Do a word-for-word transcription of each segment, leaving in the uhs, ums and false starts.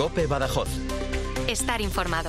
COPE Badajoz. Estar informado.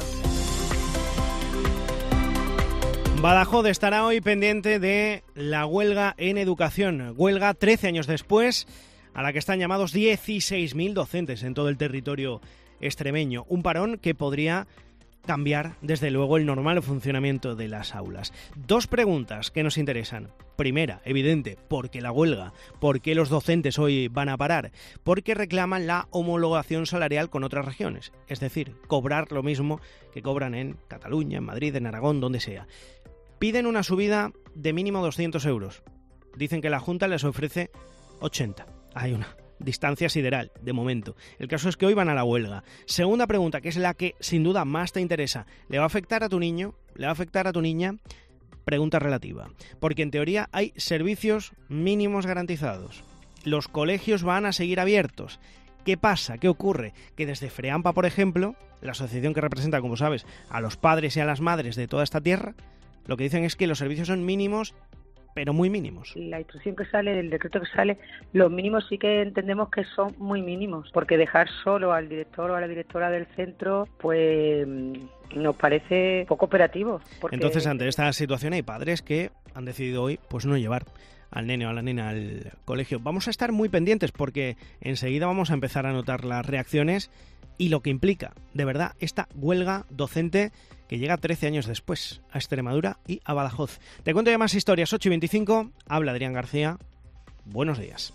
Badajoz estará hoy pendiente de la huelga en educación. Huelga trece años después, a la que están llamados dieciséis mil docentes en todo el territorio extremeño. Un parón que podría cambiar, desde luego, el normal funcionamiento de las aulas. Dos preguntas que nos interesan. Primera, evidente, ¿por qué la huelga? ¿Por qué los docentes hoy van a parar? Porque reclaman la homologación salarial con otras regiones. Es decir, cobrar lo mismo que cobran en Cataluña, en Madrid, en Aragón, donde sea. Piden una subida de mínimo doscientos euros. Dicen que la Junta les ofrece ochenta. Hay una distancia sideral, de momento. El caso es que hoy van a la huelga. Segunda pregunta, que es la que sin duda más te interesa. ¿Le va a afectar a tu niño? ¿Le va a afectar a tu niña? Pregunta relativa. Porque en teoría hay servicios mínimos garantizados. Los colegios van a seguir abiertos. ¿Qué pasa? ¿Qué ocurre? Que desde FREAMPA, por ejemplo, la asociación que representa, como sabes, a los padres y a las madres de toda esta tierra, lo que dicen es que los servicios son mínimos, pero muy mínimos. La instrucción que sale, del decreto que sale, los mínimos sí que entendemos que son muy mínimos, porque dejar solo al director o a la directora del centro, pues nos parece poco operativo. Porque... Entonces, ante esta situación hay padres que han decidido hoy pues no llevar al nene o a la nena al colegio. Vamos a estar muy pendientes porque enseguida vamos a empezar a notar las reacciones y lo que implica, de verdad, esta huelga docente que llega trece años después a Extremadura y a Badajoz. Te cuento ya más historias. Ocho y veinticinco, habla Adrián García. Buenos días.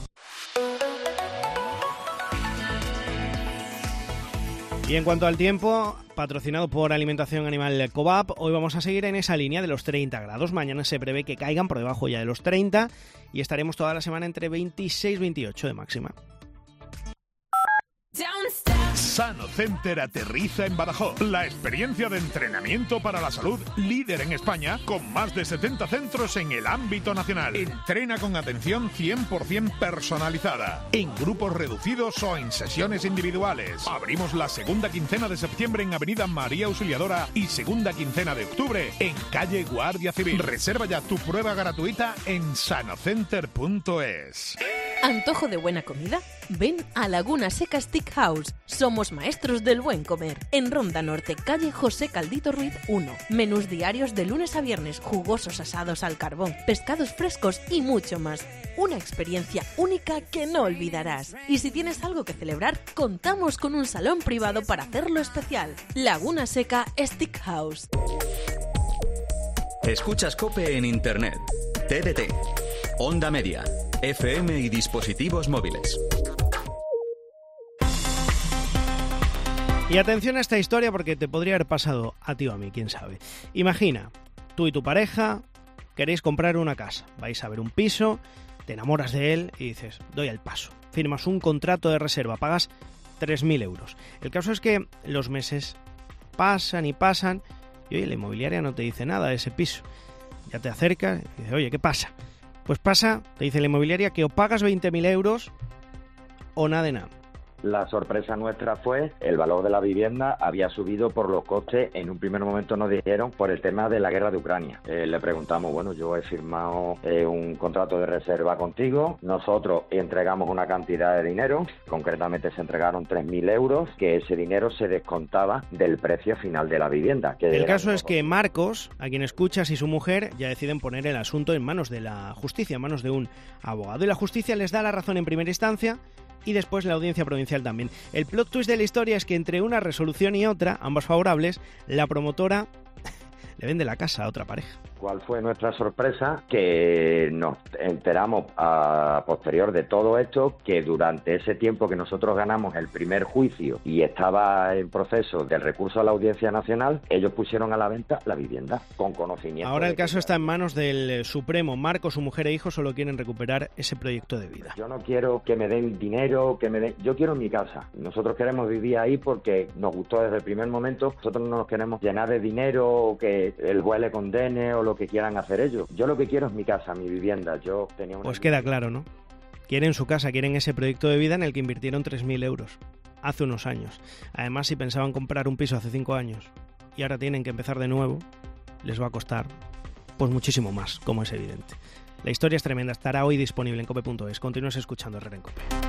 Y en cuanto al tiempo, patrocinado por Alimentación Animal Covap, hoy vamos a seguir en esa línea de los treinta grados. Mañana se prevé que caigan por debajo ya de los treinta y estaremos toda la semana entre veintiséis y veintiocho de máxima. Sano Center aterriza en Badajoz. La experiencia de entrenamiento para la salud líder en España, con más de setenta centros en el ámbito nacional. Entrena con atención cien por ciento personalizada, en grupos reducidos o en sesiones individuales. Abrimos la segunda quincena de septiembre en Avenida María Auxiliadora y segunda quincena de octubre en calle Guardia Civil. Reserva ya tu prueba gratuita en sanocenter punto es. ¿Antojo de buena comida? Ven a Laguna Seca Steak House. Somos maestros del buen comer. En Ronda Norte, calle José Caldito Ruiz uno. Menús diarios de lunes a viernes, jugosos asados al carbón, pescados frescos y mucho más. Una experiencia única que no olvidarás. Y si tienes algo que celebrar, contamos con un salón privado para hacerlo especial. Laguna Seca Steak House. Escuchas COPE en Internet, T D T, Onda Media, F M y dispositivos móviles. Y atención a esta historia porque te podría haber pasado a ti o a mí, quién sabe. Imagina, tú y tu pareja queréis comprar una casa, vais a ver un piso, te enamoras de él y dices, doy el paso. Firmas un contrato de reserva, pagas tres mil euros. El caso es que los meses pasan y pasan y oye, la inmobiliaria no te dice nada de ese piso. Ya te acercas y dices, oye, ¿qué pasa? Pues pasa, te dice la inmobiliaria, que o pagas veinte mil euros o nada de nada. La sorpresa nuestra fue el valor de la vivienda había subido por los costes. En un primer momento nos dijeron por el tema de la guerra de Ucrania. Eh, le preguntamos, bueno, yo he firmado eh, un contrato de reserva contigo. Nosotros entregamos una cantidad de dinero, concretamente se entregaron tres mil euros, que ese dinero se descontaba del precio final de la vivienda. Que el caso es que Marcos, a quien escuchas, y su mujer ya deciden poner el asunto en manos de la justicia, en manos de un abogado. Y la justicia les da la razón en primera instancia y después la audiencia provincial también. El plot twist de la historia es que entre una resolución y otra, ambas favorables, la promotora le vende la casa a otra pareja. ¿Cuál fue nuestra sorpresa? Que nos enteramos a posterior de todo esto, que durante ese tiempo que nosotros ganamos el primer juicio y estaba en proceso del recurso a la Audiencia Nacional, ellos pusieron a la venta la vivienda con conocimiento. Ahora el caso está en manos del Supremo. Marco, su mujer e hijo solo quieren recuperar ese proyecto de vida. Yo no quiero que me den dinero, que me den... Yo quiero mi casa. Nosotros queremos vivir ahí porque nos gustó desde el primer momento. Nosotros no nos queremos llenar de dinero o que el juez le condene o lo que quieran hacer ellos. Yo lo que quiero es mi casa, mi vivienda. Yo tenía una... Pues queda claro, ¿no? Quieren su casa, quieren ese proyecto de vida en el que invirtieron tres mil euros hace unos años. Además, si pensaban comprar un piso hace cinco años y ahora tienen que empezar de nuevo, les va a costar pues muchísimo más, como es evidente. La historia es tremenda, estará hoy disponible en cope punto es. Continúas escuchando Herrera en Cope.